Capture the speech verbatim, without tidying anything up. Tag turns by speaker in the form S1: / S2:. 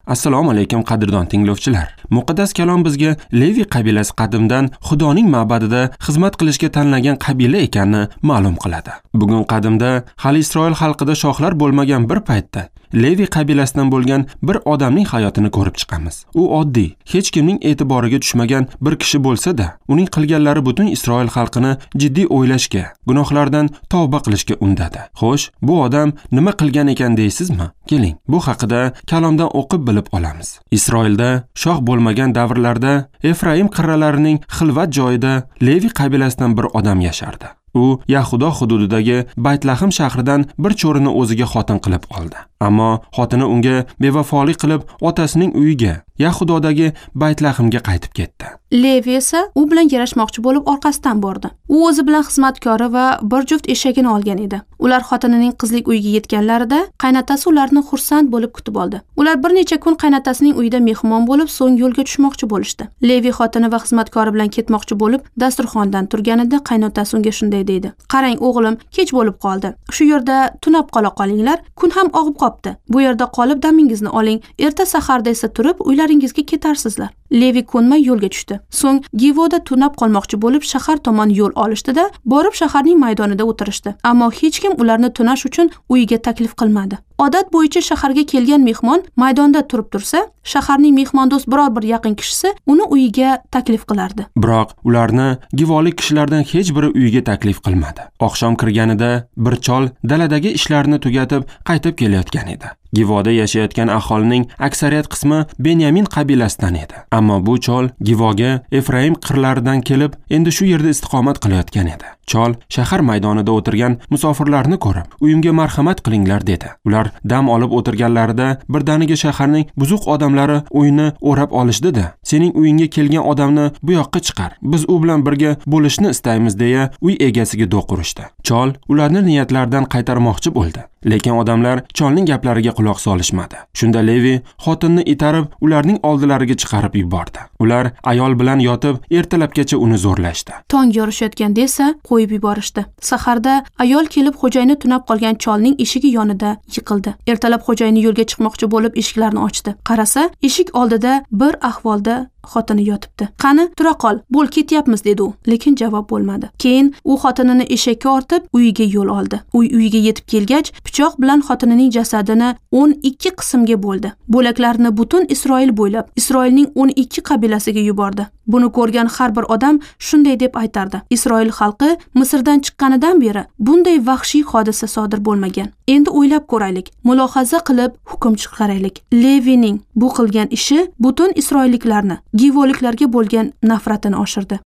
S1: Assalomu alaykum qadrdon tinglovchilar. Muqaddas kalom bizga Levi qabilasi qadimdan Xudoning ma'badida xizmat qilishga tanlangan qabila ekanini ma'lum qiladi. Bugun qadimda hali Isroil xalqida shohlar bo'lmagan bir paytda Levi qabilasidan bo'lgan bir odamning hayotini ko'rib chiqamiz. U oddiy, hech kimning e'tiboriga tushmagan bir kishi bo'lsa-da, uning qilganlari butun Isroil xalqini jiddiy o'ylashga, gunohlardan tavba qilishga undadi. Xo'sh, bu odam nima qilgan ekan deysizmi? Keling, bu haqida kalomdan o'qib bilib olamiz. Isroilda shoh bo'lmagan davrlarda Efraim qirralarining xilvat joyida Levi qabilasidan bir odam yashardi. U Yahudo hududidagi Baytlahem shahridan bir cho'rini o'ziga xotin qilib oldi. Ammo xotini unga bevafolik qilib, otasining uyiga, Yahudodagi Baytlahemga qaytib ketdi.
S2: Levi esa u bilan yarashmoqchi bo'lib orqasidan bordi. U o'zi bilan xizmatkori va bir juft eshagini olgan edi. Ular xotinining qizlik uyiga yetganlarida qaynotasi ularni xursand bo'lib kutib oldi. Ular bir necha kun qaynotasining uyida mehmon bo'lib, so'ng yo'lga tushmoqchi bo'lishdi. Levi xotini va xizmatkori bilan ketmoqchi bo'lib, dasturxondan turganida qaynotasi unga shunday dedi: "Qarang o'g'lim, kech bo'lib qoldi. Shu yerda tunab qola qolinglar, kun ham og'ib qopti. Bu yerda qolib damingizni oling, erta saharda esa turib uylaringizga ketarsizlar." Levi ko'nmay yo'lga tushdi. So'ng Givoda tunab qolmoqchi bo'lib shahar tomon yo'l olishdi-da, borib shaharning maydonida o'tirishdi. Ammo hech kim ularni tunash uchun uyiga taklif qilmadi. Odat bo'yicha shaharga kelgan mehmon maydonda turib tursa, shaharning mehmondo'st biror bir yaqin kishisi uni uyiga taklif qilardi.
S1: Biroq ularni givolik kishilardan hech biri uyiga taklif qilmadi. Oqshom kirganida bir chol daladagi ishlarini tugatib qaytib kelayotgan edi. Givoda yashayotgan aholining aksariyat qismi Benyamin qabilasidan edi. Ammo bu chol Givoga Efraim qirlaridan kelib, endi shu yerda istiqomat qilayotgan edi. Chol shahar maydonida o'tirgan musofirlarni ko'rib, "Uyimga marhamat qilinglar" dedi. Ular dam olib o'tirganlarida birdaniga shaharning buzuq odamlari uyni o'rab olishdi-da, "Sening uyingga kelgan odamni bu yoqqa chiqar. Biz u bilan birga bo'lishni istaymiz" deya uy egasiga do'q urishdi. Chol ularni niyatlaridan qaytarmoqchi bo'ldi. Lekin odamlar cholning gaplariga quloq solishmadi. Shunda Levi xotinni itarib ularning oldilariga chiqarib yubordi. Ular ayol bilan yotib ertalabgacha uni zo'rlashdi.
S2: Tong yorishayotganda esa qo'yib yuborishdi. Saharda ayol kelib xo'jayini tunab qolgan cholning eshigi yonida yiqildi. Ertalab xo'jayini yo'lga chiqmoqchi bo'lib eshiklarni ochdi. Qarasa, eshik oldida bir ahvolda xotini yotibdi. "Qani, tura qol, bo'l ketyapmiz" dedi u, lekin javob bo'lmadi. Keyin u xotinini eshakka ortib uyiga yo'l oldi. Uy uyiga yetib kelgach, pichoq bilan xotinining jasadini o'n ikki qismga bo'ldi. Bo'laklarini butun Isroil bo'ylab Isroilning o'n ikki qabilasiga yubordi. Buni ko'rgan har bir odam shunday deb aytardi: Isroil xalqi Misrdan chiqqanidan beri bunday vahshiy hodisa sodir bo'lmagan. Endi o'ylab ko'raylik, mulohaza qilib hukm chiqaraylik. Levining bu qilgan ishi butun isroilliklarni, givoliklarga bo'lgan nafratini oshirdi.